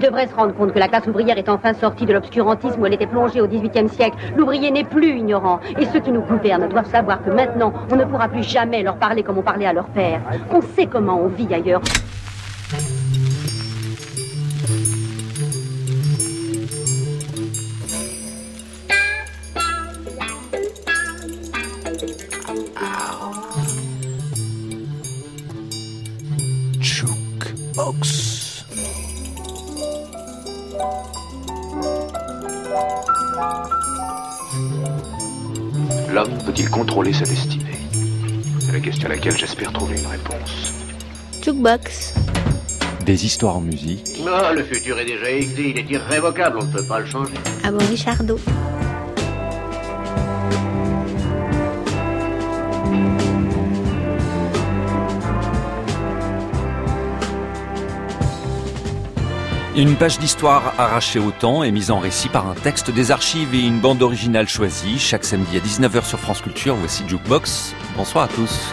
devrait se rendre compte que la classe ouvrière est enfin sortie de l'obscurantisme où elle était plongée au XVIIIe siècle. L'ouvrier n'est plus ignorant. Et ceux qui nous gouvernent doivent savoir que maintenant, on ne pourra plus jamais leur parler comme on parlait à leur père. On sait comment on vit ailleurs. Jukebox. L'homme peut-il contrôler sa destinée? C'est la question à laquelle j'espère trouver une réponse. Jukebox. Des histoires en musique. Ah, le futur est déjà écrit, il est irrévocable, on ne peut pas le changer. Ah bon, Richardo. Une page d'histoire arrachée au temps et mise en récit par un texte des archives et une bande originale choisie. Chaque samedi à 19h sur France Culture, voici Jukebox. Bonsoir à tous.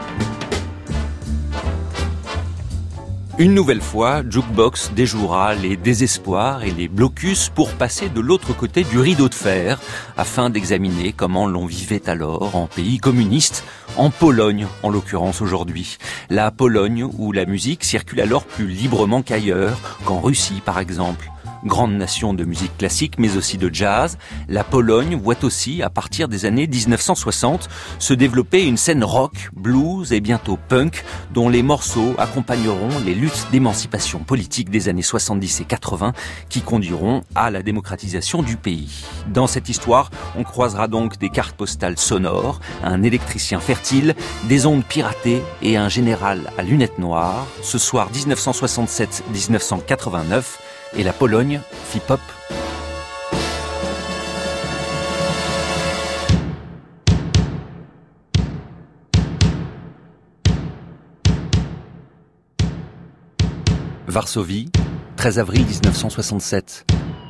Une nouvelle fois, Jukebox déjouera les désespoirs et les blocus pour passer de l'autre côté du rideau de fer, afin d'examiner comment l'on vivait alors en pays communiste, en Pologne en l'occurrence aujourd'hui. La Pologne où la musique circule alors plus librement qu'ailleurs, qu'en Russie par exemple. Grande nation de musique classique mais aussi de jazz, la Pologne voit aussi, à partir des années 1960, se développer une scène rock, blues et bientôt punk, dont les morceaux accompagneront les luttes d'émancipation politique des années 70 et 80 qui conduiront à la démocratisation du pays. Dans cette histoire, on croisera donc des cartes postales sonores, un électricien fertile, des ondes piratées et un général à lunettes noires. Ce soir 1967-1989, et la Pologne fit pop. Varsovie, 13 avril 1967.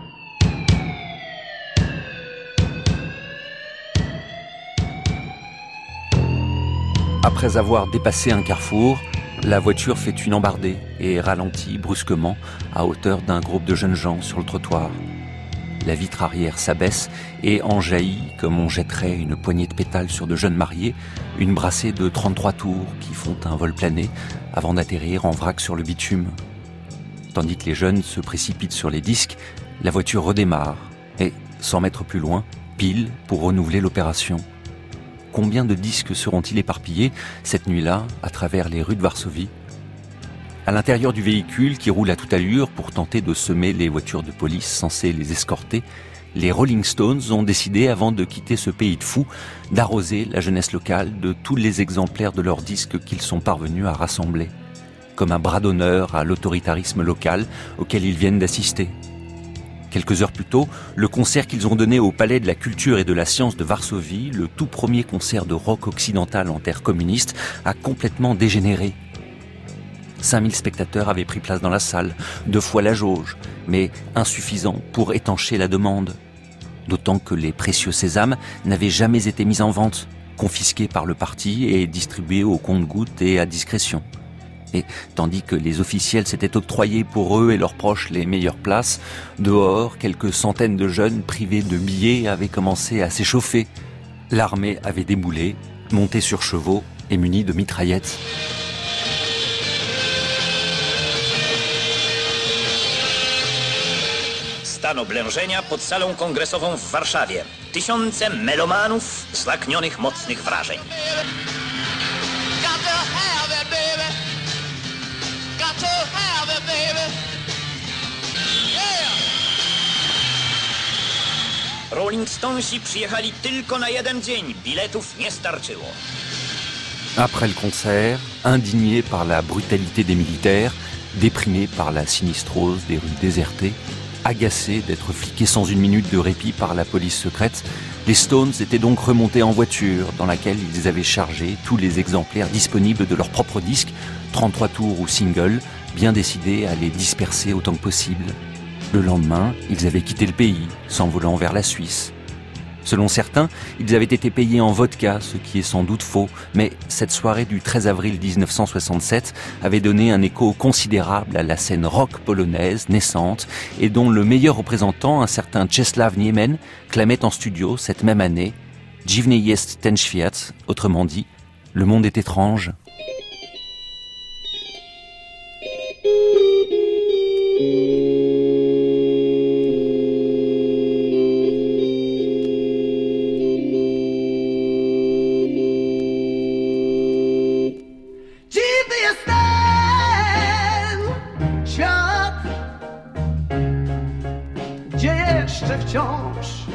Après avoir dépassé un carrefour, la voiture fait une embardée et ralentit brusquement à hauteur d'un groupe de jeunes gens sur le trottoir. La vitre arrière s'abaisse et en jaillit, comme on jetterait une poignée de pétales sur de jeunes mariés, une brassée de 33 tours qui font un vol plané avant d'atterrir en vrac sur le bitume. Tandis que les jeunes se précipitent sur les disques, la voiture redémarre et, 100 mètres plus loin, pile pour renouveler l'opération. Combien de disques seront-ils éparpillés cette nuit-là à travers les rues de Varsovie? À l'intérieur du véhicule qui roule à toute allure pour tenter de semer les voitures de police censées les escorter, les Rolling Stones ont décidé, avant de quitter ce pays de fous, d'arroser la jeunesse locale de tous les exemplaires de leurs disques qu'ils sont parvenus à rassembler, comme un bras d'honneur à l'autoritarisme local auquel ils viennent d'assister. Quelques heures plus tôt, le concert qu'ils ont donné au Palais de la Culture et de la Science de Varsovie, le tout premier concert de rock occidental en terre communiste, a complètement dégénéré. 5000 spectateurs avaient pris place dans la salle, 2 fois la jauge, mais insuffisant pour étancher la demande. D'autant que les précieux sésames n'avaient jamais été mis en vente, confisqués par le parti et distribués au compte-gouttes et à discrétion. Et tandis que les officiels s'étaient octroyés pour eux et leurs proches les meilleures places, dehors, quelques centaines de jeunes privés de billets avaient commencé à s'échauffer. L'armée avait déboulé, montée sur chevaux et munie de mitraillettes. Stan oblężenia pod salą kongresową w Warszawie. Tysiące melomanów zlaknionych mocnych wrażeń. Rolling Stonesi przyjechali tylko na jeden dzień. Biletów nie starczyło. Après le concert, indignés par la brutalité des militaires, déprimés par la sinistrose des rues désertées, agacés d'être fliqués sans une minute de répit par la police secrète, les Stones étaient donc remontés en voiture dans laquelle ils avaient chargé tous les exemplaires disponibles de leurs propres disques, 33 tours ou singles, bien décidés à les disperser autant que possible. Le lendemain, ils avaient quitté le pays, s'envolant vers la Suisse. Selon certains, ils avaient été payés en vodka, ce qui est sans doute faux. Mais cette soirée du 13 avril 1967 avait donné un écho considérable à la scène rock polonaise naissante et dont le meilleur représentant, un certain Czesław Niemen, clamait en studio cette même année « Dziwny jest ten świat », autrement dit « Le monde est étrange ». Wciąż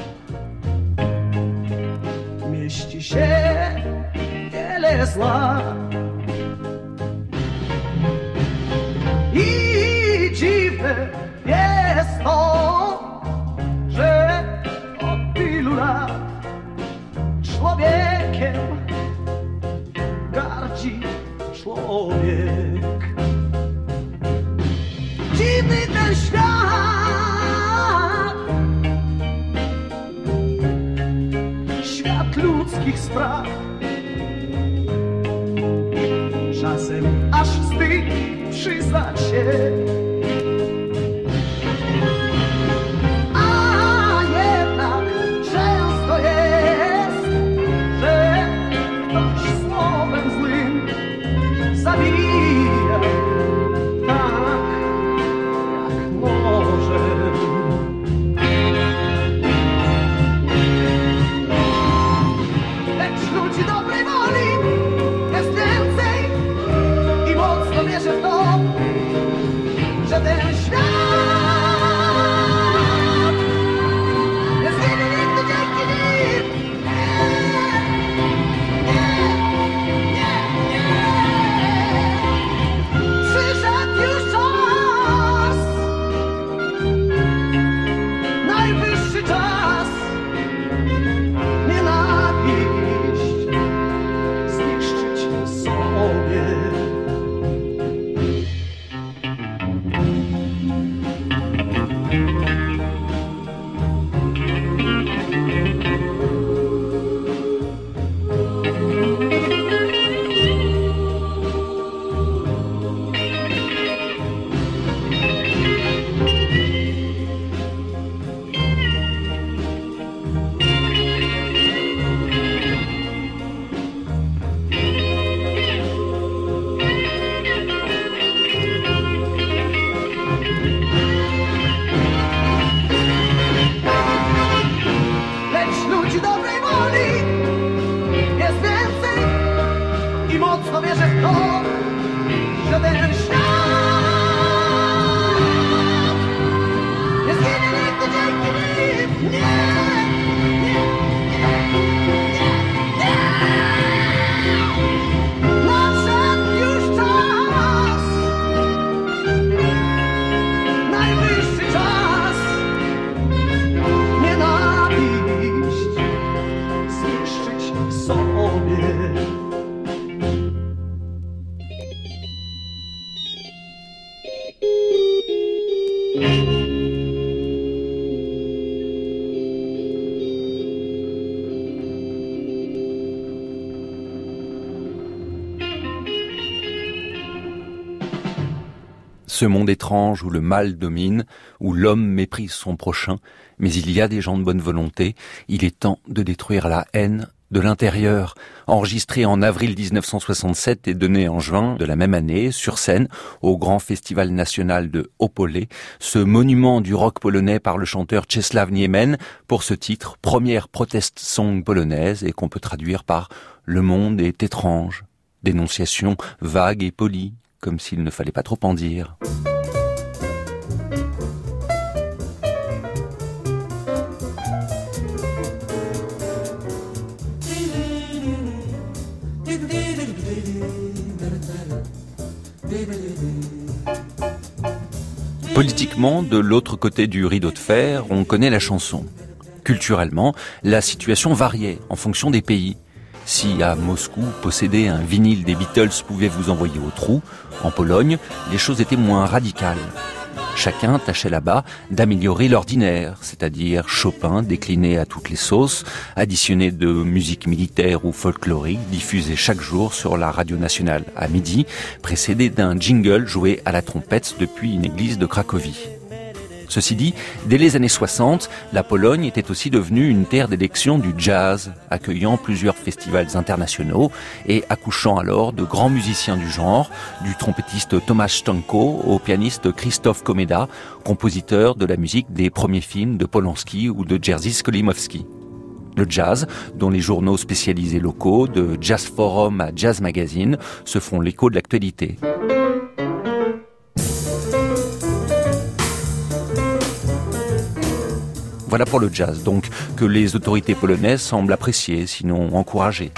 mieści się wiele zła i dziwne jest to, że od tylu lat człowiekiem gardzi człowiek. Dziwny ten świat, ludzkich spraw. Czasem aż wstyd przyznać się, a jednak często jest, że ktoś słowem złym zabija tak, jak może. Dobrej woli jest więcej i mocno wierzę w to, że ten świat nie zginie nigdy dzięki nim. Nie. Przyszedł już czas, najwyższy czas. Mocno wierzę w to, że ten świat nie zginie nigdy dzięki nim. Nie. Nadszedł już czas, najwyższy czas. Nienawiść zniszczyć sobie. Ce monde étrange où le mal domine, où l'homme méprise son prochain, mais il y a des gens de bonne volonté, il est temps de détruire la haine de l'intérieur. Enregistré en avril 1967 et donné en juin de la même année, sur scène, au Grand Festival National de Opole, ce monument du rock polonais par le chanteur Czesław Niemen, pour ce titre, première protest song polonaise et qu'on peut traduire par « Le monde est étrange », dénonciation vague et polie, comme s'il ne fallait pas trop en dire. Politiquement, de l'autre côté du rideau de fer, on connaît la chanson. Culturellement, la situation variait en fonction des pays. Si à Moscou, posséder un vinyle des Beatles pouvait vous envoyer au trou, en Pologne, les choses étaient moins radicales. Chacun tâchait là-bas d'améliorer l'ordinaire, c'est-à-dire Chopin décliné à toutes les sauces, additionné de musique militaire ou folklorique diffusée chaque jour sur la radio nationale à midi, précédé d'un jingle joué à la trompette depuis une église de Cracovie. Ceci dit, dès les années 60, la Pologne était aussi devenue une terre d'élection du jazz, accueillant plusieurs festivals internationaux et accouchant alors de grands musiciens du genre, du trompettiste Tomasz Stanko au pianiste Krzysztof Komeda, compositeur de la musique des premiers films de Polanski ou de Jerzy Skolimowski. Le jazz, dont les journaux spécialisés locaux, de Jazz Forum à Jazz Magazine, se font l'écho de l'actualité. Voilà pour le jazz, donc, que les autorités polonaises semblent apprécier, sinon encourager.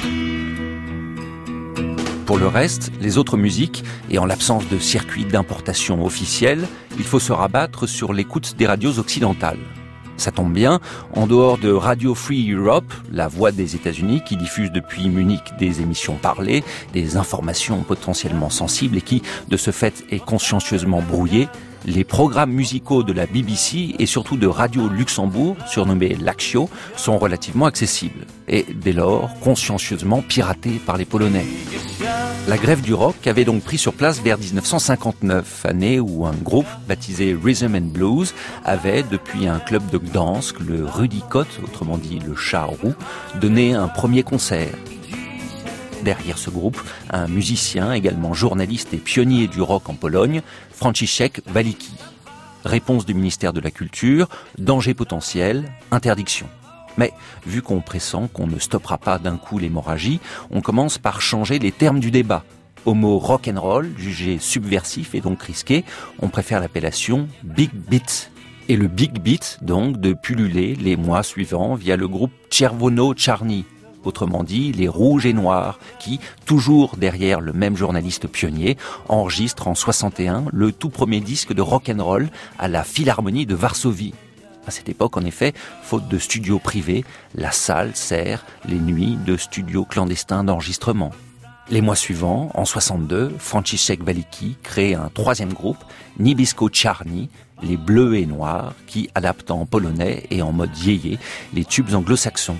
Pour le reste, les autres musiques, et en l'absence de circuit d'importation officiel, il faut se rabattre sur l'écoute des radios occidentales. Ça tombe bien, en dehors de Radio Free Europe, la voix des États-Unis qui diffuse depuis Munich des émissions parlées, des informations potentiellement sensibles et qui, de ce fait, est consciencieusement brouillée, les programmes musicaux de la BBC et surtout de Radio Luxembourg, surnommés Laxio, sont relativement accessibles et, dès lors, consciencieusement piratés par les Polonais. La grève du rock avait donc pris sur place vers 1959, année où un groupe baptisé Rhythm and Blues avait, depuis un club de Gdansk, le Rudikot, autrement dit le chat roux, donné un premier concert. Derrière ce groupe, un musicien, également journaliste et pionnier du rock en Pologne, Franciszek Waliki. Réponse du ministère de la Culture, danger potentiel, interdiction. Mais, vu qu'on pressent qu'on ne stoppera pas d'un coup l'hémorragie, on commence par changer les termes du débat. Au mot rock'n'roll, jugé subversif et donc risqué, on préfère l'appellation Big Beat. Et le Big Beat, donc, de pulluler les mois suivants via le groupe Czerwono-Czarni. Autrement dit, les rouges et noirs, qui, toujours derrière le même journaliste pionnier, enregistrent en 61 le tout premier disque de rock'n'roll à la Philharmonie de Varsovie. À cette époque, en effet, faute de studios privés, la salle sert les nuits de studios clandestins d'enregistrement. Les mois suivants, en 62, Franciszek Waliki crée un troisième groupe, Niebiesko-Czarni, les bleus et noirs, qui adaptent en polonais et en mode yéyé les tubes anglo-saxons.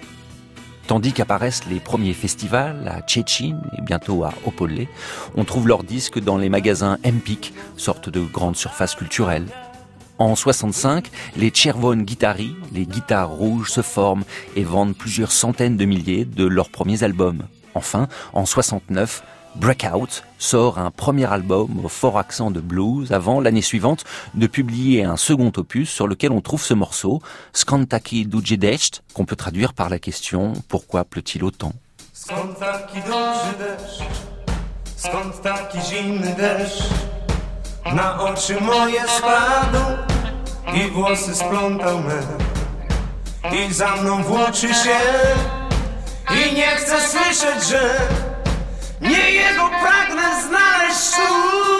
Tandis qu'apparaissent les premiers festivals à Szczecin et bientôt à Opole, on trouve leurs disques dans les magasins Empik, sorte de grandes surfaces culturelles. En 65, les Czerwone Gitary, les guitares rouges, se forment et vendent plusieurs centaines de milliers de leurs premiers albums. Enfin, en 69, Breakout sort un premier album au fort accent de blues avant, l'année suivante, de publier un second opus sur lequel on trouve ce morceau, Skąd taki duży deszcz, qu'on peut traduire par la question « Pourquoi pleut-il autant ?» Skąd taki duży deszcz, skąd taki zimny deszcz, na oczy moje spadł i włosy splątał me, i za mną włóczy się i nie chcę słyszeć, że nie jego pragnę znaleźć tu.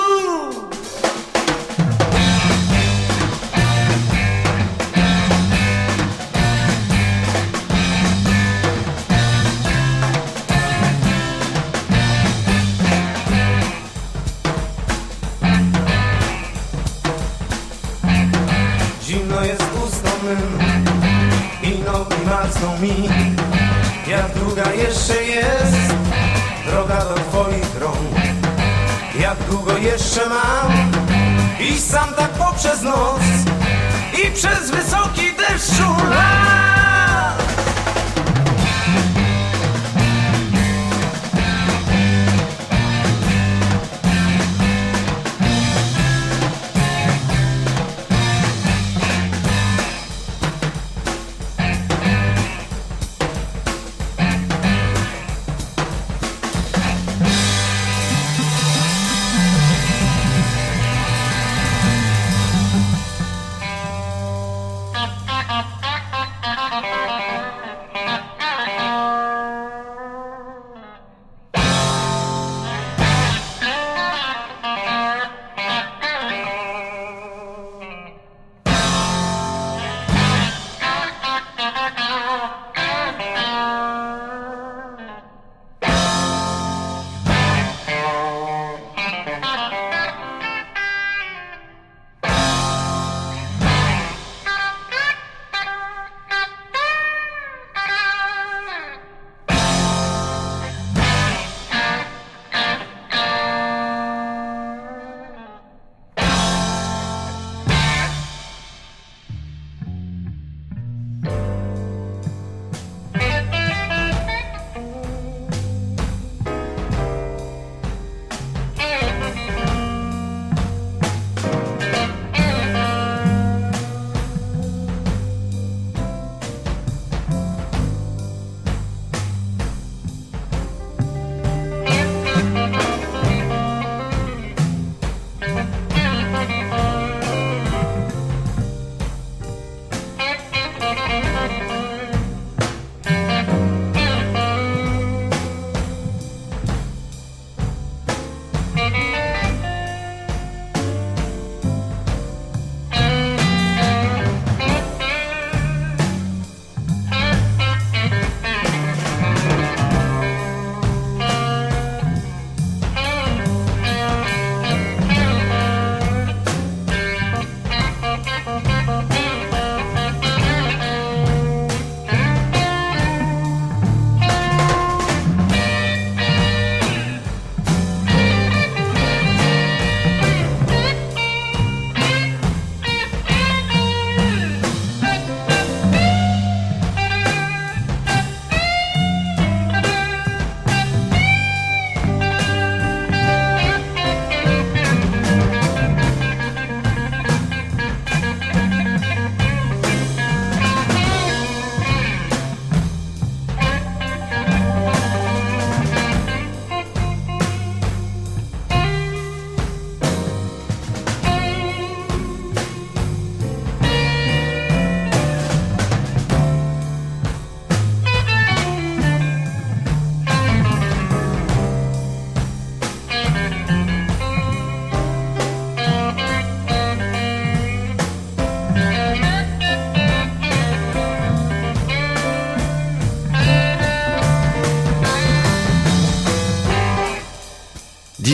Zimno jest ustom mym i nogi marzną mi, jak długa jeszcze jest droga do twoich rąk, jak długo jeszcze mam iść sam tak poprzez noc i przez wysoki deszczu lat.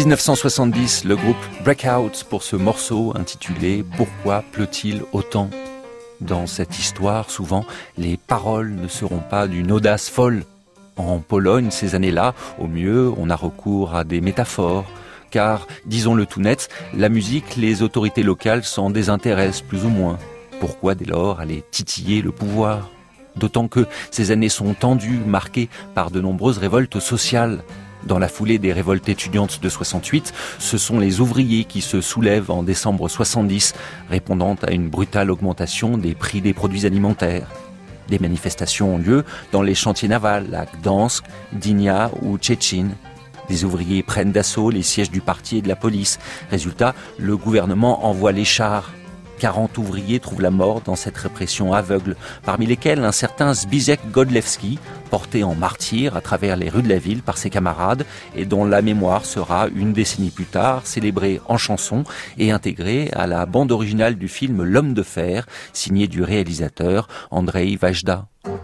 1970, le groupe Breakout pour ce morceau intitulé « Pourquoi pleut-il autant ?» Dans cette histoire, souvent, les paroles ne seront pas d'une audace folle. En Pologne, ces années-là, au mieux, on a recours à des métaphores. Car, disons-le tout net, la musique, les autorités locales s'en désintéressent plus ou moins. Pourquoi dès lors aller titiller le pouvoir ? D'autant que ces années sont tendues, marquées par de nombreuses révoltes sociales. Dans la foulée des révoltes étudiantes de 68, ce sont les ouvriers qui se soulèvent en décembre 70, répondant à une brutale augmentation des prix des produits alimentaires. Des manifestations ont lieu dans les chantiers navals à Gdansk, Gdynia ou Szczecin. Des ouvriers prennent d'assaut les sièges du parti et de la police. Résultat, le gouvernement envoie les chars. 40 ouvriers trouvent la mort dans cette répression aveugle, parmi lesquels un certain Zbigniew Godlewski, porté en martyr à travers les rues de la ville par ses camarades et dont la mémoire sera, une décennie plus tard, célébrée en chanson et intégrée à la bande originale du film L'Homme de fer, signé du réalisateur Andrzej Wajda.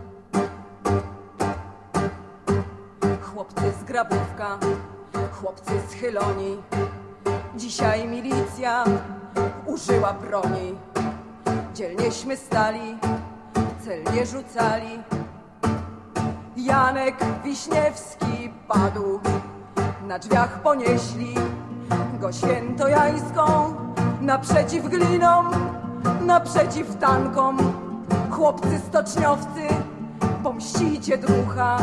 Chłopcy z Grabówka, chłopcy z Chyloni, dzisiaj milicja użyła broni. Dzielnieśmy stali, celnie rzucali. Janek Wiśniewski padł, na drzwiach ponieśli go świętojańską, naprzeciw glinom, naprzeciw tankom. Chłopcy stoczniowcy, pomścicie drucha.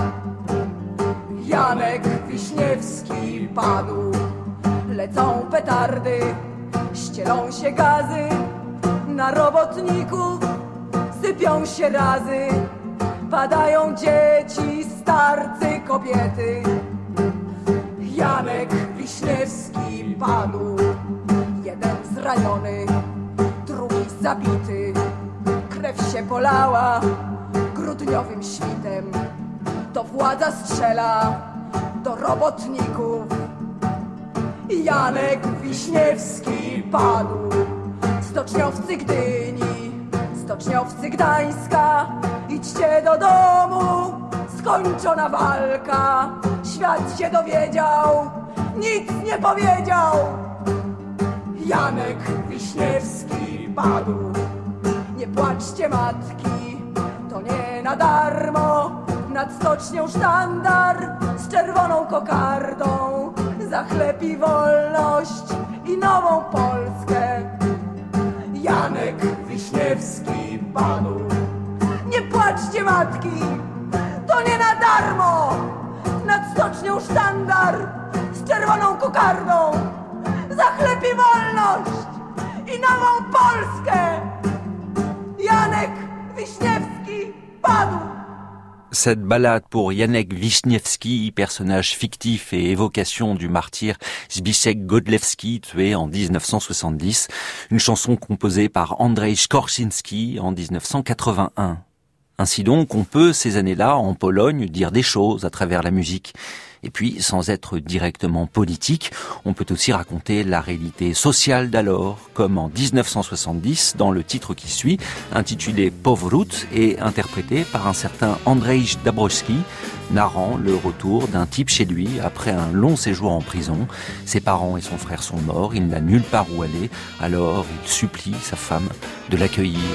Janek Wiśniewski padł, lecą petardy, ścielą się gazy, na robotników sypią się razy. Padają dzieci, starcy, kobiety. Janek Wiśniewski padł, jeden zraniony, drugi zabity. Krew się polała grudniowym świtem. To władza strzela do robotników. Janek Wiśniewski padł, stoczniowcy Gdyni, stoczniowcy Gdańska. Idźcie do domu, skończona walka. Świat się dowiedział, nic nie powiedział. Janek Wiśniewski padł. Nie płaczcie matki, to nie na darmo. Nad stocznią sztandar z czerwoną kokardą. Za chleb i wolność i nową Polskę. Janek Wiśniewski padł. Nie płaczcie matki, to nie na darmo. Nad stocznią sztandar z czerwoną kokardą. Za chleb i wolność i nową Polskę. Janek Wiśniewski padł. Cette ballade pour Janek Wiśniewski, personnage fictif et évocation du martyr Zbigniew Godlewski, tué en 1970, une chanson composée par Andrzej Szkorczynski en 1981. Ainsi donc, on peut, ces années-là, en Pologne, dire des choses à travers la musique. Et puis, sans être directement politique, on peut aussi raconter la réalité sociale d'alors, comme en 1970, dans le titre qui suit, intitulé Powrót et interprété par un certain Andrzej Dąbrowski, narrant le retour d'un type chez lui après un long séjour en prison. Ses parents et son frère sont morts, il n'a nulle part où aller, alors il supplie sa femme de l'accueillir.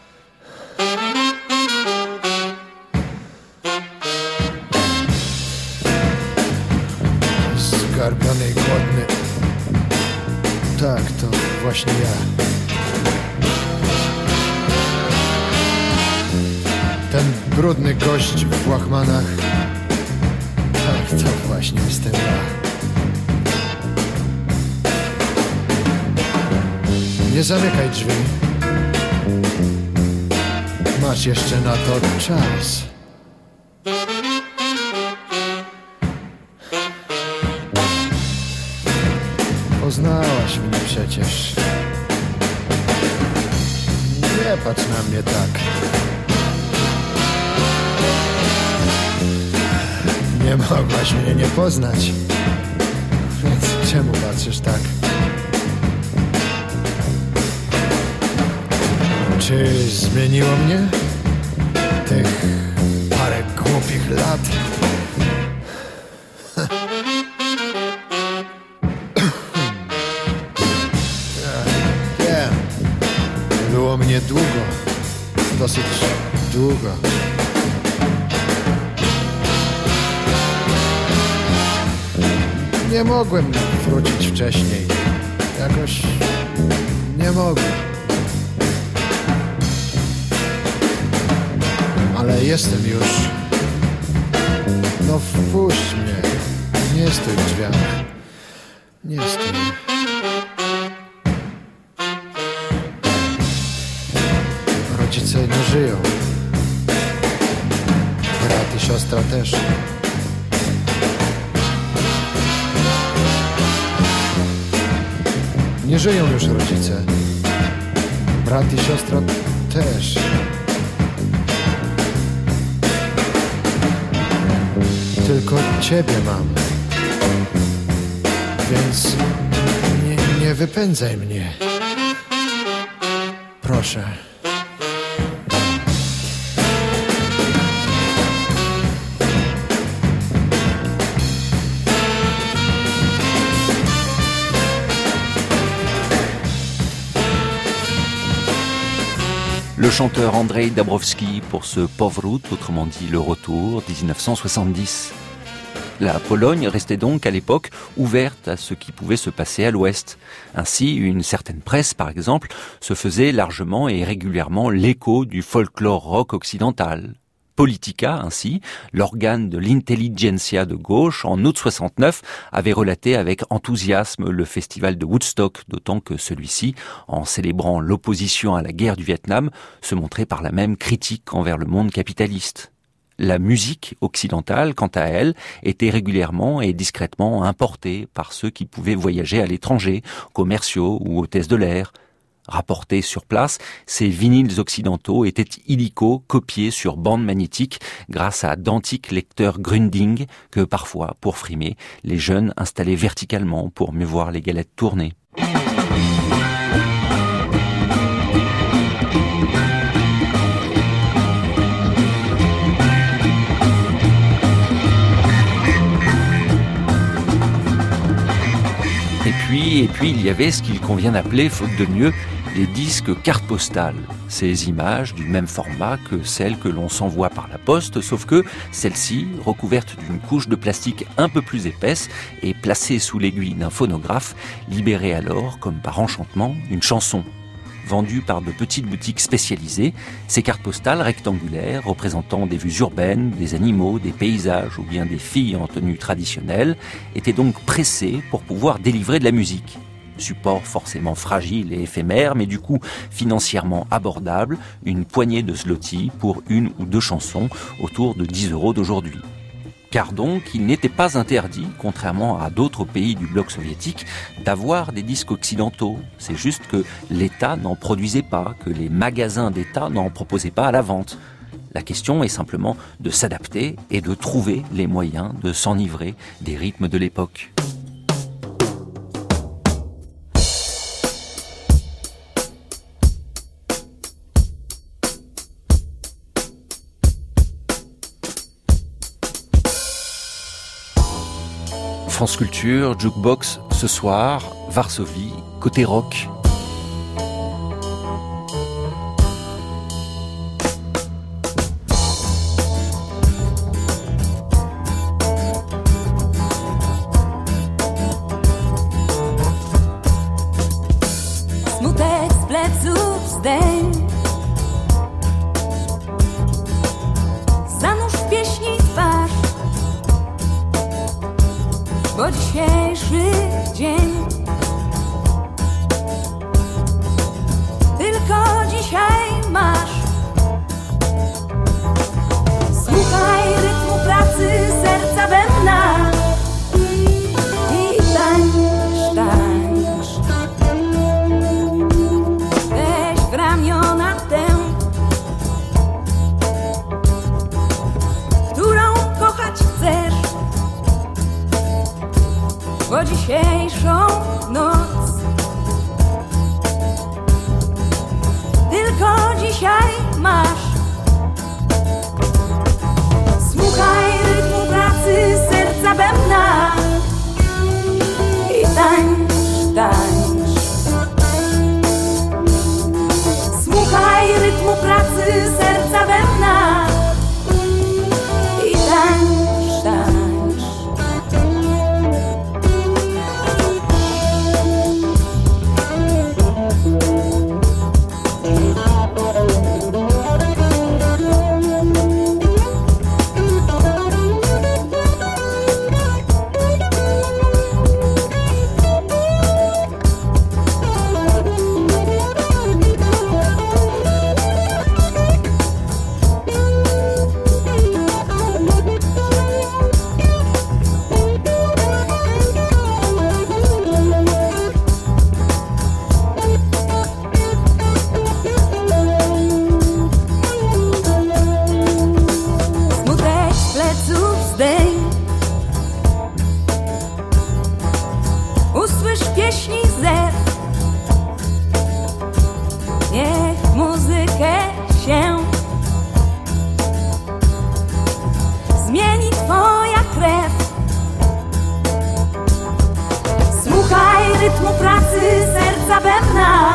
Zgarbiony i głodny. Tak, to właśnie ja. Ten brudny gość w łachmanach. Tak, to właśnie jestem ja. Nie zamykaj drzwi. Masz jeszcze na to czas. Poznałaś mnie przecież. Nie patrz na mnie tak. Nie mogłaś mnie nie poznać. Więc czemu patrzysz tak? Czy zmieniło mnie? Tych parę głupich lat. było mnie długo, dosyć długo. Nie mogłem wrócić wcześniej. Jakoś nie mogłem. Ale jestem już. No wpuść mnie. Nie stój w drzwiach. Nie stój. Rodzice nie żyją. Brat i siostra też. Nie żyją już rodzice. Brat i siostra też. Tylko ciebie mam. Więc nie wypędzaj mnie. Proszę. Le chanteur Andrzej Dąbrowski pour ce Powrót, autrement dit le retour, 1970. La Pologne restait donc à l'époque ouverte à ce qui pouvait se passer à l'Ouest. Ainsi, une certaine presse, par exemple, se faisait largement et régulièrement l'écho du folklore rock occidental. Politica, ainsi, l'organe de l'intelligentsia de gauche, en août 69, avait relaté avec enthousiasme le festival de Woodstock, d'autant que celui-ci, en célébrant l'opposition à la guerre du Vietnam, se montrait par là même critique envers le monde capitaliste. La musique occidentale, quant à elle, était régulièrement et discrètement importée par ceux qui pouvaient voyager à l'étranger, commerciaux ou hôtesses de l'air. Rapportés sur place, ces vinyles occidentaux étaient illico copiés sur bande magnétique grâce à d'antiques lecteurs Grundig que parfois, pour frimer, les jeunes installaient verticalement pour mieux voir les galettes tourner. Et puis, il y avait ce qu'il convient d'appeler, faute de mieux, les disques cartes postales. Ces images du même format que celles que l'on s'envoie par la poste, sauf que celles-ci, recouvertes d'une couche de plastique un peu plus épaisse et placées sous l'aiguille d'un phonographe, libéraient alors, comme par enchantement, une chanson. Vendues par de petites boutiques spécialisées, ces cartes postales rectangulaires représentant des vues urbaines, des animaux, des paysages ou bien des filles en tenue traditionnelle étaient donc pressées pour pouvoir délivrer de la musique. Support forcément fragile et éphémère, mais du coup financièrement abordable, une poignée de zloty pour une ou deux chansons autour de 10 € d'aujourd'hui. Car donc, il n'était pas interdit, contrairement à d'autres pays du bloc soviétique, d'avoir des disques occidentaux. C'est juste que l'État n'en produisait pas, que les magasins d'État n'en proposaient pas à la vente. La question est simplement de s'adapter et de trouver les moyens de s'enivrer des rythmes de l'époque. France Culture, Jukebox, ce soir, Varsovie, côté rock. Smutek z pleców zdejm, zanurz w pieśni twarz, bo dzisiejszy dzień tylko dzisiaj masz. Słuchaj rytmu pracy serca bębna i tańcz, tańcz. Weź w ramiona tę, którą kochać chcesz, bo dzisiejszą noc tylko dzisiaj masz. Słuchaj rytmu pracy serca bębna i tańcz, tańcz. muzykę się zmieni twoja krew. Słuchaj rytmu pracy serca bębna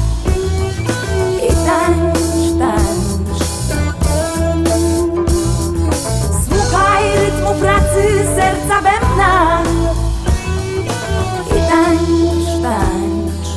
i tańcz, tańcz. Słuchaj rytmu pracy serca bębna i tańcz, tańcz.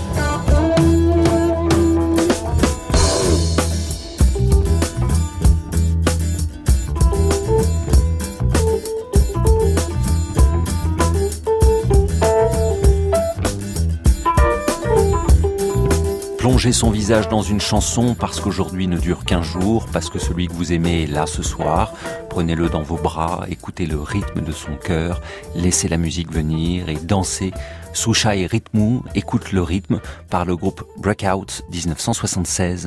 Plongez son visage dans une chanson parce qu'aujourd'hui ne dure qu'un jour, parce que celui que vous aimez est là ce soir. Prenez-le dans vos bras, écoutez le rythme de son cœur, laissez la musique venir et dansez. Słuchaj rytmu, écoute le rythme, par le groupe Breakout 1976.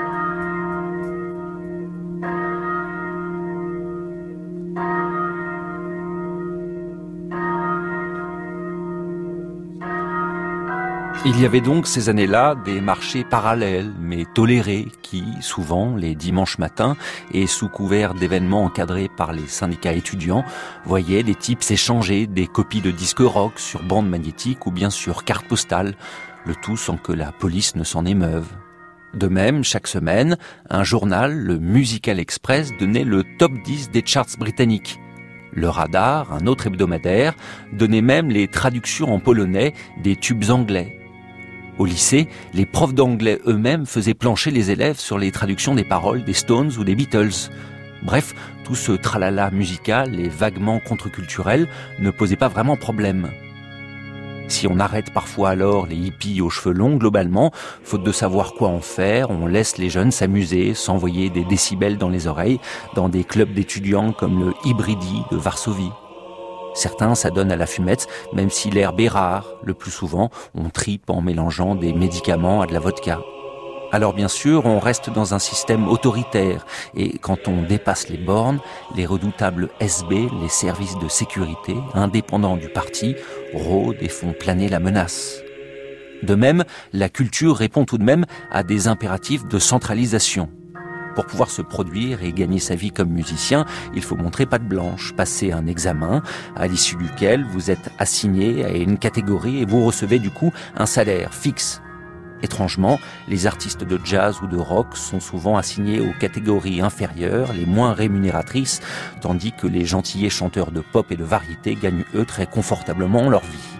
Il y avait donc ces années-là des marchés parallèles, mais tolérés, qui, souvent, les dimanches matins, et sous couvert d'événements encadrés par les syndicats étudiants, voyaient des types s'échanger des copies de disques rock sur bande magnétique ou bien sur carte postale, le tout sans que la police ne s'en émeuve. De même, chaque semaine, un journal, le Musical Express, donnait le top 10 des charts britanniques. Le Radar, un autre hebdomadaire, donnait même les traductions en polonais des tubes anglais. Au lycée, les profs d'anglais eux-mêmes faisaient plancher les élèves sur les traductions des paroles des Stones ou des Beatles. Bref, tout ce tralala musical et vaguement contre-culturel ne posait pas vraiment problème. Si on arrête parfois alors les hippies aux cheveux longs, globalement, faute de savoir quoi en faire, on laisse les jeunes s'amuser, s'envoyer des décibels dans les oreilles, dans des clubs d'étudiants comme le Hybridi de Varsovie. Certains s'adonnent à la fumette, même si l'herbe est rare. Le plus souvent, on tripe en mélangeant des médicaments à de la vodka. Alors bien sûr, on reste dans un système autoritaire. Et quand on dépasse les bornes, les redoutables SB, les services de sécurité, indépendants du parti, rôdent et font planer la menace. De même, la culture répond tout de même à des impératifs de centralisation. Pour pouvoir se produire et gagner sa vie comme musicien, il faut montrer patte blanche, passer un examen, à l'issue duquel vous êtes assigné à une catégorie et vous recevez du coup un salaire fixe. Étrangement, les artistes de jazz ou de rock sont souvent assignés aux catégories inférieures, les moins rémunératrices, tandis que les gentillets chanteurs de pop et de variété gagnent eux très confortablement leur vie.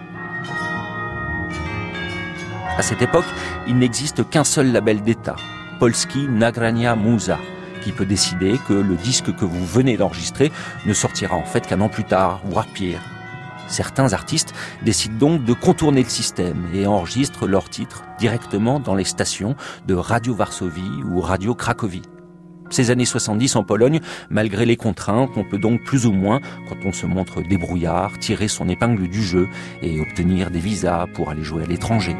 À cette époque, il n'existe qu'un seul label d'État, Polski Nagrania Muza, qui peut décider que le disque que vous venez d'enregistrer ne sortira en fait qu'un an plus tard, voire pire. Certains artistes décident donc de contourner le système et enregistrent leurs titres directement dans les stations de Radio Varsovie ou Radio Cracovie. Ces années 70 en Pologne, malgré les contraintes, on peut donc plus ou moins, quand on se montre débrouillard, tirer son épingle du jeu et obtenir des visas pour aller jouer à l'étranger.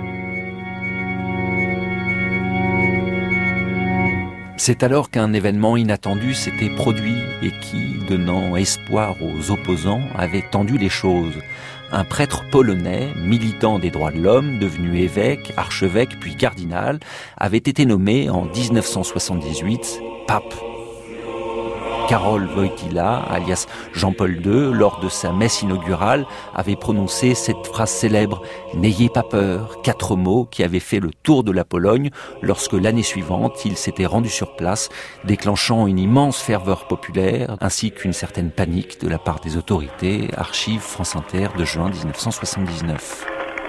C'est alors qu'un événement inattendu s'était produit et qui, donnant espoir aux opposants, avait tendu les choses. Un prêtre polonais, militant des droits de l'homme, devenu évêque, archevêque puis cardinal, avait été nommé en 1978 pape. Karol Wojtyła, alias Jean-Paul II, lors de sa messe inaugurale, avait prononcé cette phrase célèbre « N'ayez pas peur », 4 mots qui avaient fait le tour de la Pologne lorsque l'année suivante, il s'était rendu sur place, déclenchant une immense ferveur populaire ainsi qu'une certaine panique de la part des autorités. Archives France Inter de juin 1979.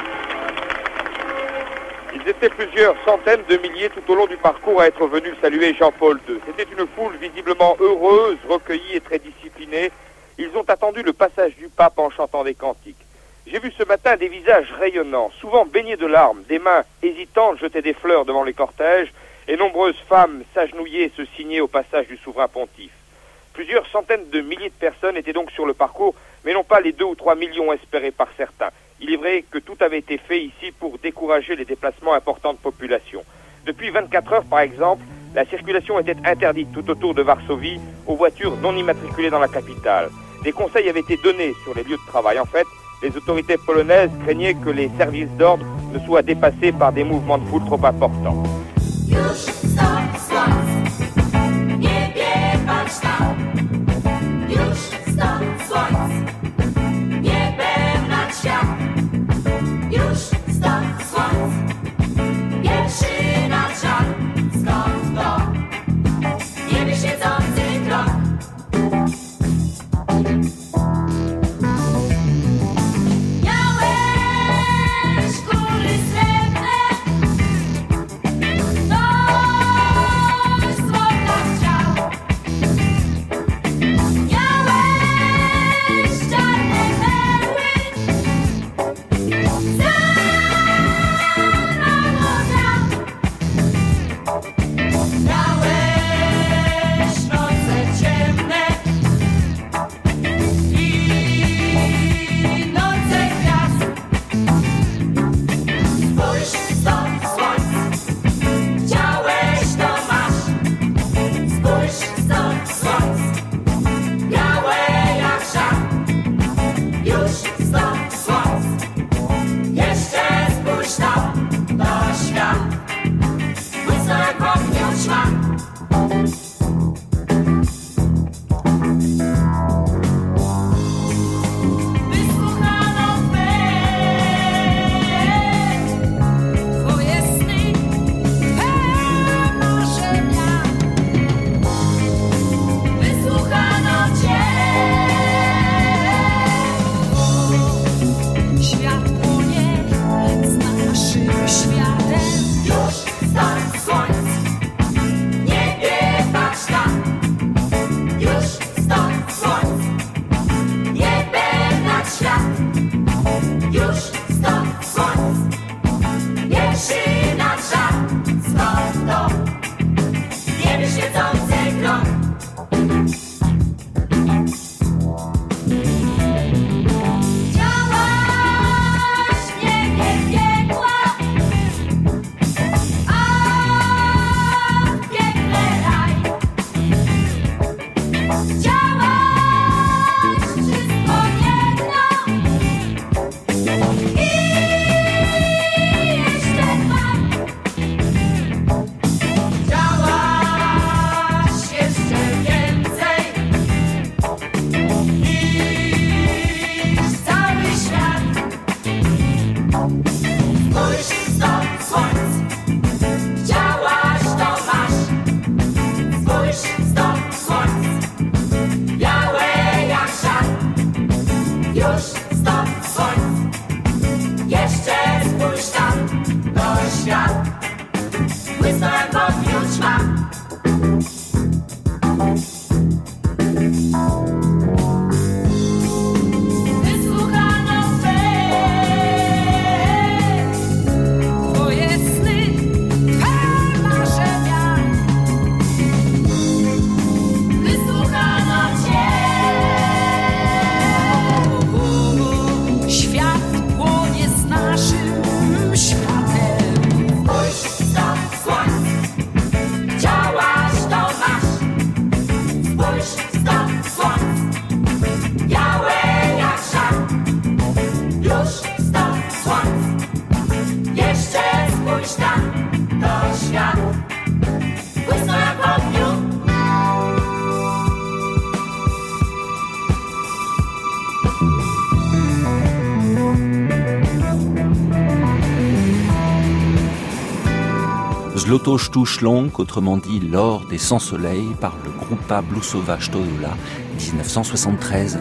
Ils étaient plusieurs centaines de milliers tout au long du parcours à être venus saluer Jean-Paul II. C'était une foule visiblement heureuse, recueillie et très disciplinée. Ils ont attendu le passage du pape en chantant des cantiques. J'ai vu ce matin des visages rayonnants, souvent baignés de larmes, des mains hésitantes jetaient des fleurs devant les cortèges, et nombreuses femmes s'agenouillaient et se signaient au passage du souverain pontife. Plusieurs centaines de milliers de personnes étaient donc sur le parcours, mais non pas les 2 ou 3 millions espérés par certains. Il est vrai que tout avait été fait ici pour décourager les déplacements importants de population. Depuis 24 heures, par exemple, la circulation était interdite tout autour de Varsovie aux voitures non immatriculées dans la capitale. Des conseils avaient été donnés sur les lieux de travail. En fait, les autorités polonaises craignaient que les services d'ordre ne soient dépassés par des mouvements de foule trop importants. Już stop, stop. Złotostój-Śląsk, autrement dit l'or des sans-soleil, par le Grupa Bluesowa Stodola, 1973.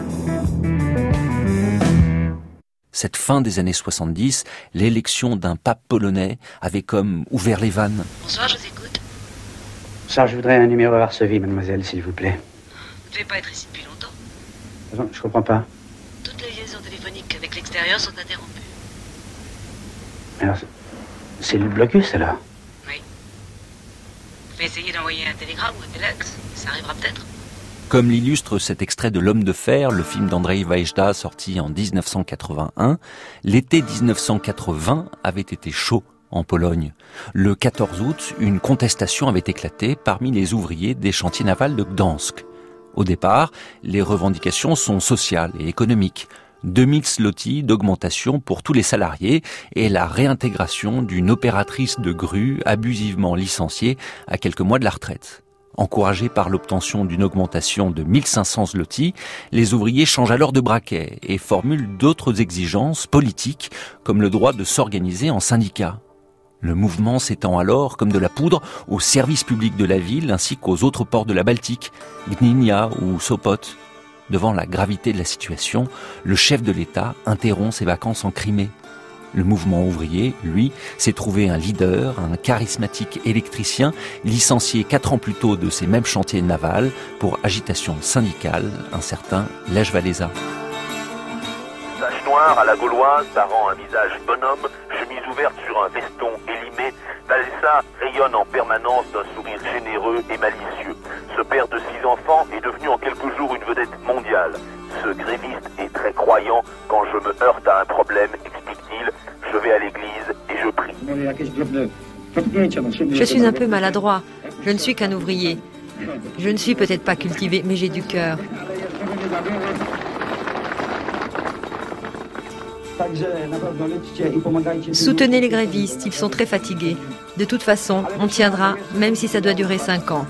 Cette fin des années 70, l'élection d'un pape polonais avait comme ouvert les vannes. Bonsoir, je vous écoute. Ça, je voudrais un numéro à Varsovie, mademoiselle, s'il vous plaît. Vous devez pas être ici depuis longtemps. Non, je comprends pas. Toutes les liaisons téléphoniques avec l'extérieur sont interrompues. Alors, c'est le blocus, alors? Oui. Vous pouvez essayer d'envoyer un télégramme ou un téléx, ça arrivera peut-être. Comme l'illustre cet extrait de L'Homme de Fer, le film d'Andrzej Wajda sorti en 1981, l'été 1980 avait été chaud en Pologne. Le 14 août, une contestation avait éclaté parmi les ouvriers des chantiers navals de Gdansk. Au départ, les revendications sont sociales et économiques. 2000 zloty d'augmentation pour tous les salariés et la réintégration d'une opératrice de grue abusivement licenciée à quelques mois de la retraite. Encouragés par l'obtention d'une augmentation de 1500 zloty, les ouvriers changent alors de braquet et formulent d'autres exigences politiques comme le droit de s'organiser en syndicat. Le mouvement s'étend alors comme de la poudre aux services publics de la ville ainsi qu'aux autres ports de la Baltique, Gdynia ou Sopot. Devant la gravité de la situation, le chef de l'État interrompt ses vacances en Crimée. Le mouvement ouvrier, lui, s'est trouvé un leader, un charismatique électricien, licencié 4 ans plus tôt de ces mêmes chantiers navals pour agitation syndicale, un certain Lech Walesa. Tache noire à la gauloise, darant un visage bonhomme, chemise ouverte sur un veston élimé, Walesa rayonne en permanence d'un sourire généreux et malicieux. Ce père de 6 enfants est devenu en quelques jours une vedette mondiale. Ce gréviste est très croyant. Quand je me heurte à un problème, explique-t-il, je vais à l'église et je prie. Je suis un peu maladroit. Je ne suis qu'un ouvrier. Je ne suis peut-être pas cultivé, mais j'ai du cœur. Soutenez les grévistes, ils sont très fatigués. De toute façon, on tiendra, même si ça doit durer 5 ans.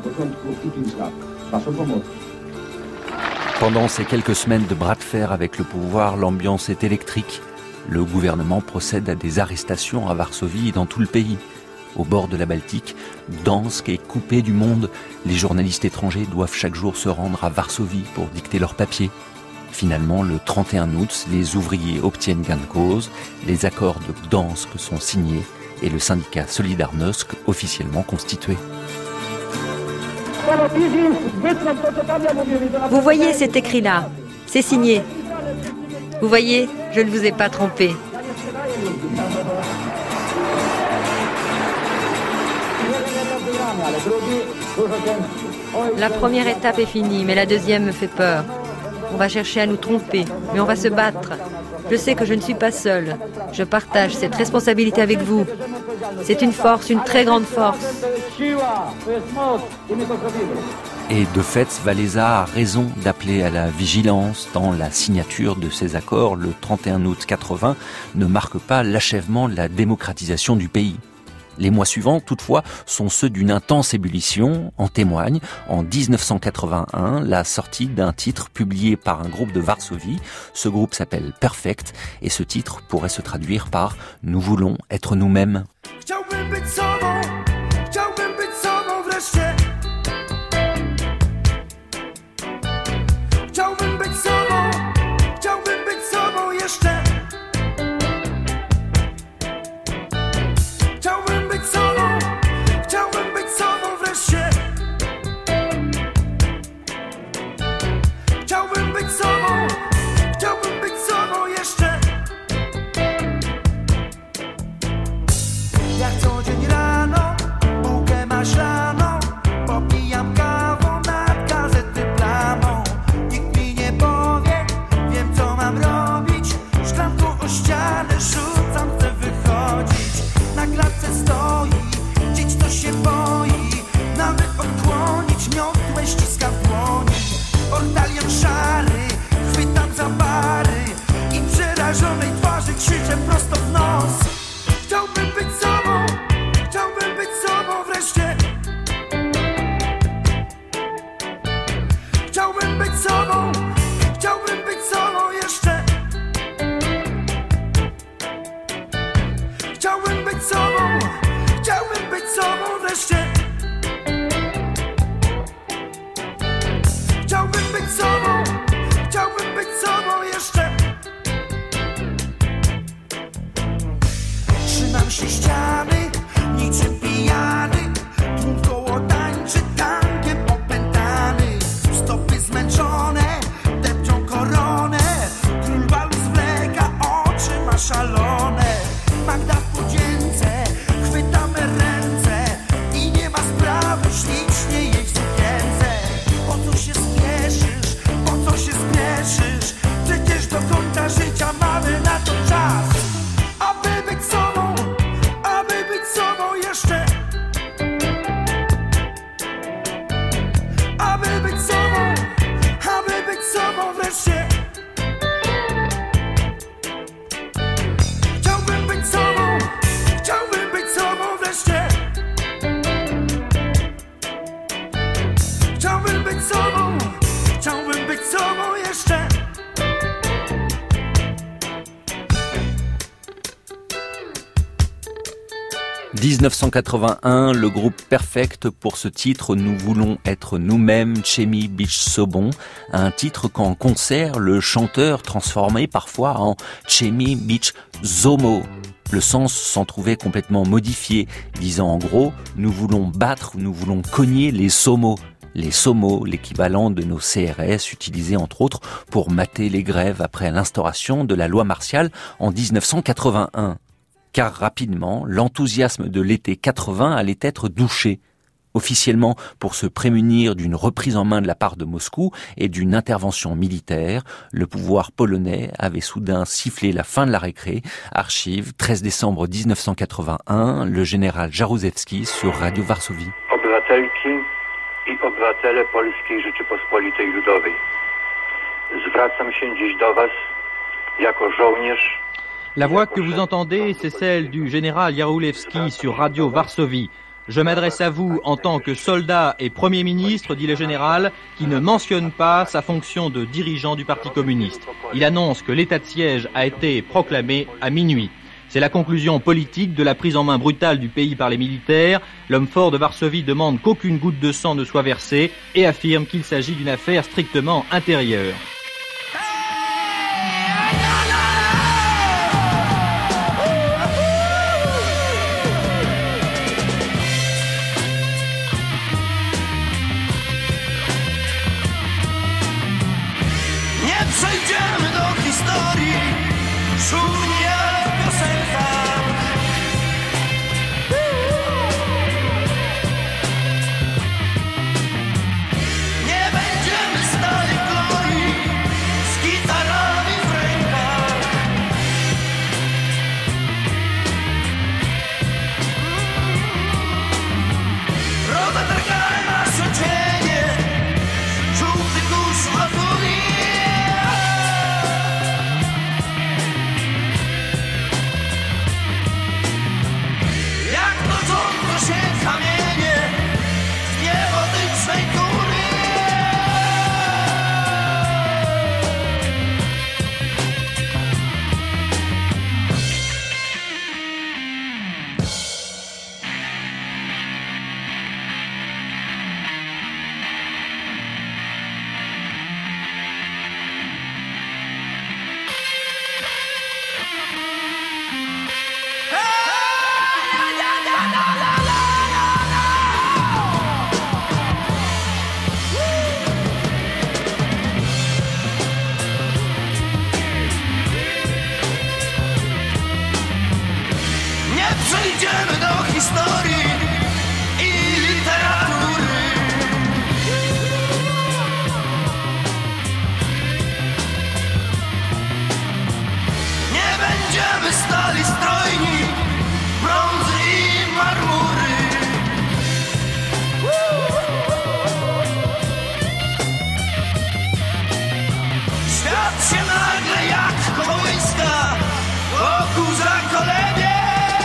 Pendant ces quelques semaines de bras de fer avec le pouvoir, l'ambiance est électrique. Le gouvernement procède à des arrestations à Varsovie et dans tout le pays. Au bord de la Baltique, Gdansk est coupé du monde. Les journalistes étrangers doivent chaque jour se rendre à Varsovie pour dicter leurs papiers. Finalement, le 31 août, les ouvriers obtiennent gain de cause, les accords de Gdansk sont signés et le syndicat Solidarność officiellement constitué. Vous voyez cet écrit-là, c'est signé. Vous voyez, je ne vous ai pas trompé. La première étape est finie, mais la deuxième me fait peur. On va chercher à nous tromper, mais on va se battre. Je sais que je ne suis pas seule. Je partage cette responsabilité avec vous. C'est une force, une très grande force. Et de fait, Walesa a raison d'appeler à la vigilance tant la signature de ces accords le 31 août 80 ne marque pas l'achèvement de la démocratisation du pays. Les mois suivants, toutefois, sont ceux d'une intense ébullition. En témoigne, en 1981, la sortie d'un titre publié par un groupe de Varsovie. Ce groupe s'appelle Perfect et ce titre pourrait se traduire par « Nous voulons être nous-mêmes ». Jak co dzień rano rośnie jej w sukience. Po co się spieszysz? Po co się spieszysz? Przecież do końca życia mamy na to czas. Aby być sobą jeszcze. Aby być sobą wreszcie. Chciałbym być sobą wreszcie. Chciałbym być sobą jeszcze. « 1981, le groupe Perfect pour ce titre « Nous voulons être nous-mêmes » Chemi Beach Sobon, un titre qu'en concert, le chanteur transformait parfois en Chemi Beach Zomo. Le sens s'en trouvait complètement modifié, disant en gros « Nous voulons battre, nous voulons cogner les somos ». Les somos, l'équivalent de nos CRS, utilisés entre autres pour mater les grèves après l'instauration de la loi martiale en 1981. Car rapidement, l'enthousiasme de l'été 80 allait être douché. Officiellement, pour se prémunir d'une reprise en main de la part de Moscou et d'une intervention militaire, le pouvoir polonais avait soudain sifflé la fin de la récré. Archive, 13 décembre 1981, le général Jaruzelski sur Radio Varsovie. Obywatelki i obywatele Polskiej Rzeczypospolitej Ludowej. Zwracam się dziś do was jako żołnierz. La voix que vous entendez, c'est celle du général Jaroulevski sur Radio Varsovie. Je m'adresse à vous en tant que soldat et Premier ministre, dit le général, qui ne mentionne pas sa fonction de dirigeant du Parti communiste. Il annonce que l'état de siège a été proclamé à minuit. C'est la conclusion politique de la prise en main brutale du pays par les militaires. L'homme fort de Varsovie demande qu'aucune goutte de sang ne soit versée et affirme qu'il s'agit d'une affaire strictement intérieure. Przejdziemy do historii, szumnie w piosenkach. Nie będziemy stali w glorii z gitarami w rękach. Rozetargane nasze cienie, żółty kurz azuli. Przejdziemy do historii i literatury. Nie będziemy stali strojni, brązy i marmury. Świat się nagle jak kołyska wokół zakolebie.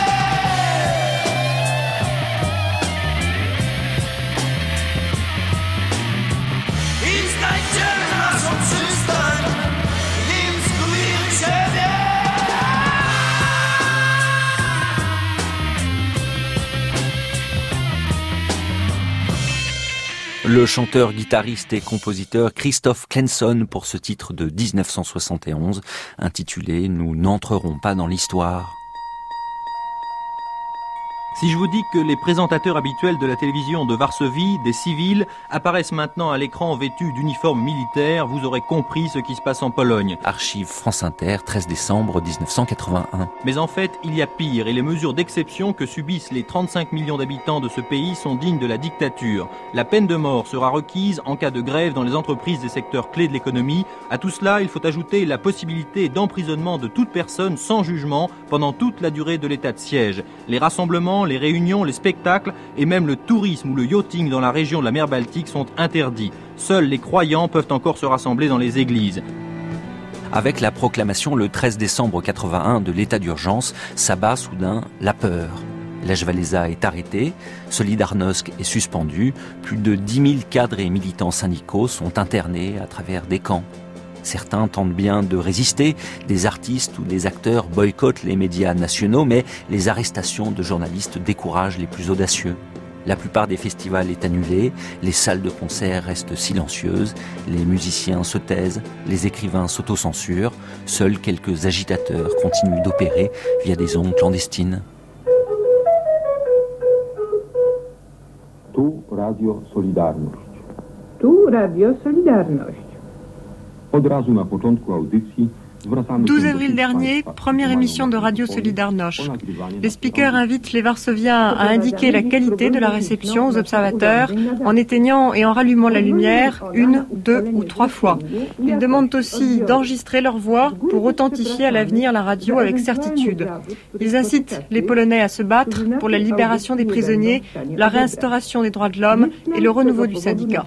Le chanteur, guitariste et compositeur Christoph Klenson pour ce titre de 1971 intitulé « Nous n'entrerons pas dans l'histoire ». Si je vous dis que les présentateurs habituels de la télévision de Varsovie, des civils, apparaissent maintenant à l'écran vêtus d'uniformes militaires, vous aurez compris ce qui se passe en Pologne. Archive France Inter, 13 décembre 1981. Mais en fait, il y a pire, et les mesures d'exception que subissent les 35 millions d'habitants de ce pays sont dignes de la dictature. La peine de mort sera requise en cas de grève dans les entreprises des secteurs clés de l'économie. À tout cela, il faut ajouter la possibilité d'emprisonnement de toute personne sans jugement pendant toute la durée de l'état de siège. Les rassemblements, les réunions, les spectacles et même le tourisme ou le yachting dans la région de la mer Baltique sont interdits. Seuls les croyants peuvent encore se rassembler dans les églises. Avec la proclamation le 13 décembre 81 de l'état d'urgence, s'abat soudain la peur. Lech Walesa est arrêté, Solidarnosc est suspendu, plus de 10 000 cadres et militants syndicaux sont internés à travers des camps. Certains tentent bien de résister, des artistes ou des acteurs boycottent les médias nationaux, mais les arrestations de journalistes découragent les plus audacieux. La plupart des festivals est annulée, les salles de concert restent silencieuses, les musiciens se taisent, les écrivains s'autocensurent, seuls quelques agitateurs continuent d'opérer via des ondes clandestines. Tu Radio Solidarność. Tu Radio Solidarność. Od razu na początku audycji 12 avril dernier, première émission de Radio Solidarność. Les speakers invitent les Varsoviens à indiquer la qualité de la réception aux observateurs en éteignant et en rallumant la lumière 1, 2 ou 3 fois. Ils demandent aussi d'enregistrer leur voix pour authentifier à l'avenir la radio avec certitude. Ils incitent les Polonais à se battre pour la libération des prisonniers, la réinstauration des droits de l'homme et le renouveau du syndicat.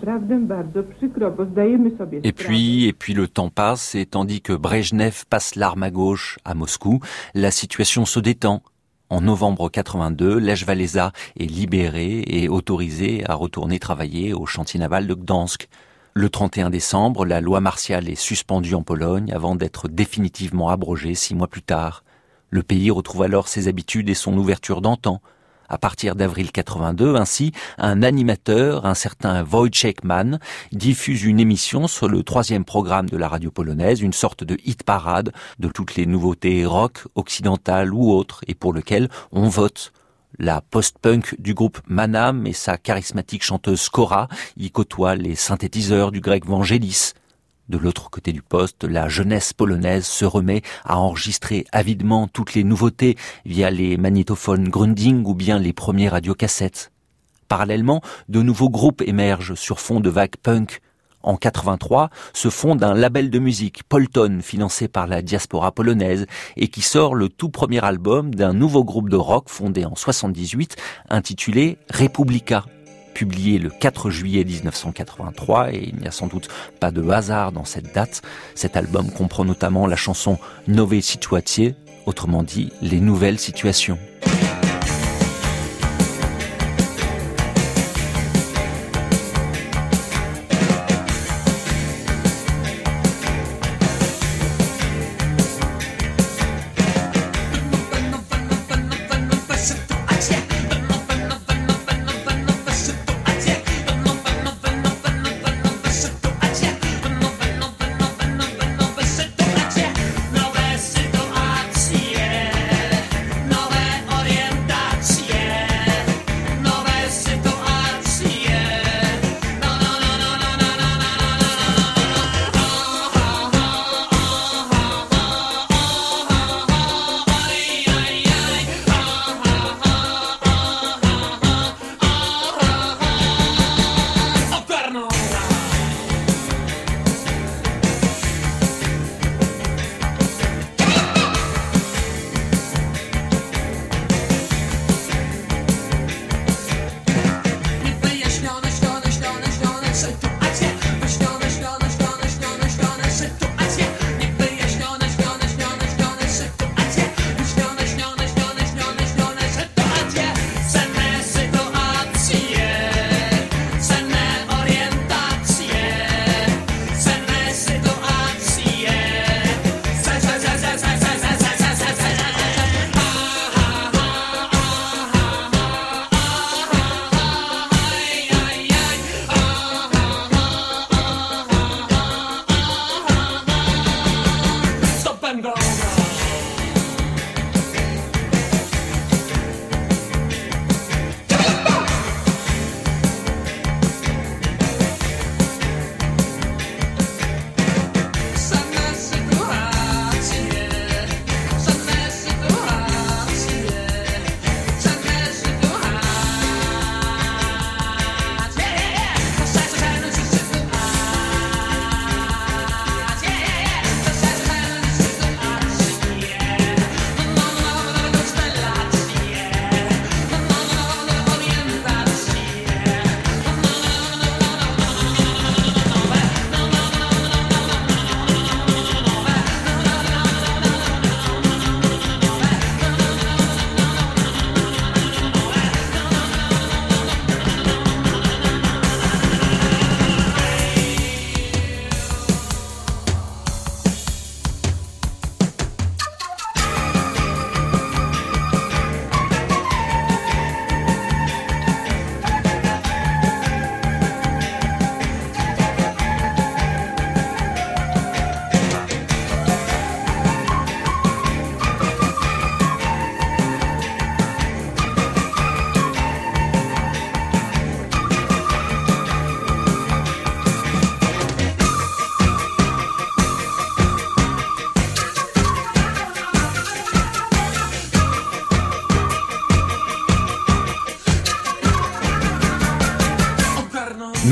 Et puis le temps passe et tandis que Brejnev passe l'arme à gauche à Moscou, la situation se détend. En novembre 82, Lech Walesa est libéré et autorisé à retourner travailler au chantier naval de Gdansk. Le 31 décembre, la loi martiale est suspendue en Pologne avant d'être définitivement abrogée 6 mois plus tard. Le pays retrouve alors ses habitudes et son ouverture d'antan. À partir d'avril 82, ainsi, un animateur, un certain Wojciech Mann, diffuse une émission sur le 3e programme de la radio polonaise, une sorte de hit-parade de toutes les nouveautés rock, occidentales ou autres, et pour lequel on vote. La post-punk du groupe Manam et sa charismatique chanteuse Skora y côtoient les synthétiseurs du grec Vangelis. De l'autre côté du poste, la jeunesse polonaise se remet à enregistrer avidement toutes les nouveautés via les magnétophones Grundig ou bien les premiers radiocassettes. Parallèlement, de nouveaux groupes émergent sur fond de vague punk. En 83, se fonde un label de musique, Polton, financé par la diaspora polonaise, et qui sort le tout premier album d'un nouveau groupe de rock fondé en 78, intitulé Republika. Publié le 4 juillet 1983, et il n'y a sans doute pas de hasard dans cette date. Cet album comprend notamment la chanson Nowe Sytuacje, autrement dit les nouvelles situations. Nowe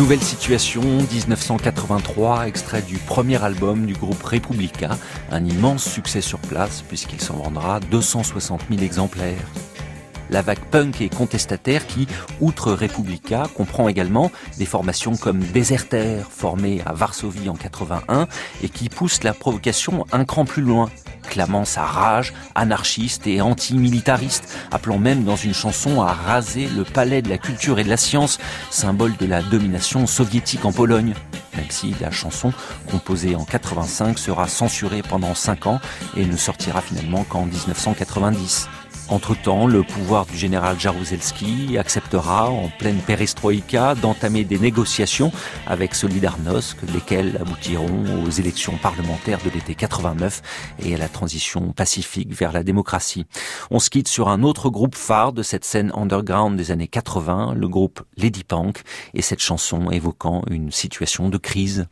Nouvelle situation, 1983, extrait du premier album du groupe Republica, un immense succès sur place puisqu'il s'en vendra 260 000 exemplaires. La vague punk et contestataire qui, outre Republica, comprend également des formations comme Déserter, formées à Varsovie en 81, et qui pousse la provocation un cran plus loin, clamant sa rage anarchiste et anti-militariste, appelant même dans une chanson à raser le palais de la culture et de la science, symbole de la domination soviétique en Pologne. Même si la chanson, composée en 85, sera censurée pendant 5 ans et ne sortira finalement qu'en 1990. Entre-temps, le pouvoir du général Jaruzelski acceptera, en pleine perestroïka, d'entamer des négociations avec Solidarnosc, lesquelles aboutiront aux élections parlementaires de l'été 89 et à la transition pacifique vers la démocratie. On se quitte sur un autre groupe phare de cette scène underground des années 80, le groupe Lady Punk, et cette chanson évoquant une situation de crise.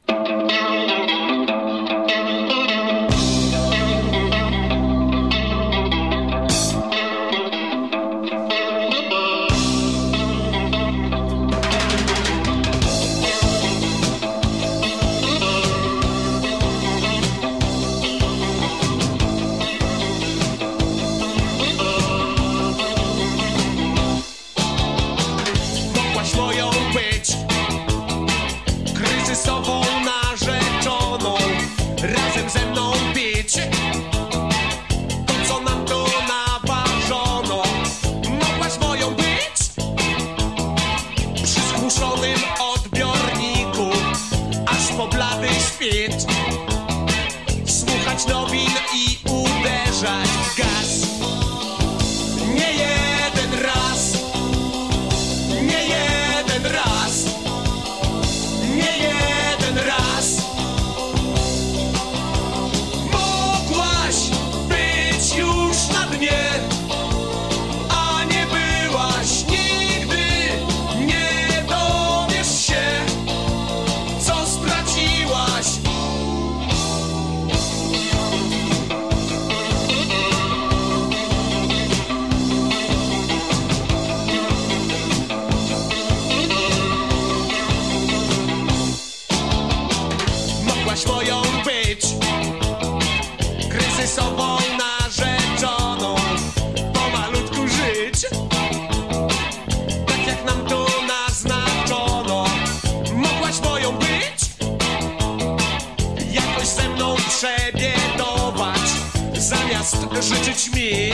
Życzyć mi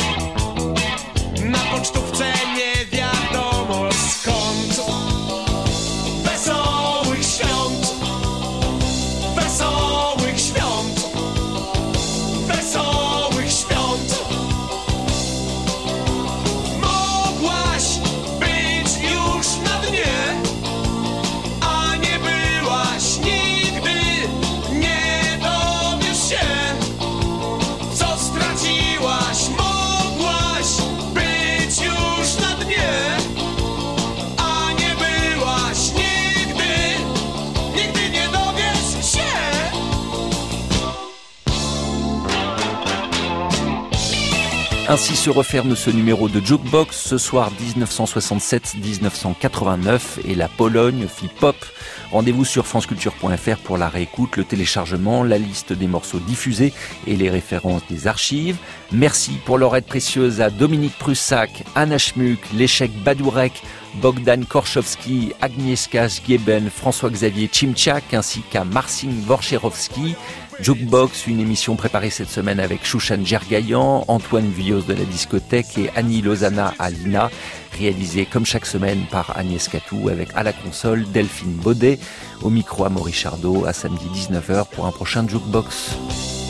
na pocztówce nie wiadomo skąd. Wesołych świąt, wesołych świąt, wesołych świąt. Mogłaś być już na dnie, a nie byłaś nigdy, nie dowiesz się. Mogłaś być już na dnie, a nie byłaś nigdy, nigdy nie dowiesz się. Ainsi se referme ce numéro de Jukebox, ce soir 1967-1989 et la Pologne fit pop. Rendez-vous sur franceculture.fr pour la réécoute, le téléchargement, la liste des morceaux diffusés et les références des archives. Merci pour leur aide précieuse à Dominique Prussac, Anna Schmuck, Leszek Badourek, Bogdan Korchowski, Agnieszka Zgieben, François-Xavier Chimchak ainsi qu'à Marcin Worcherowski. Jukebox, une émission préparée cette semaine avec Shushan Djergayan, Antoine Vios de la discothèque et Annie Lozana à l'INA, réalisée comme chaque semaine par Agnès Catou avec à la console Delphine Baudet, au micro Amaury Chardot, à samedi 19h pour un prochain Jukebox.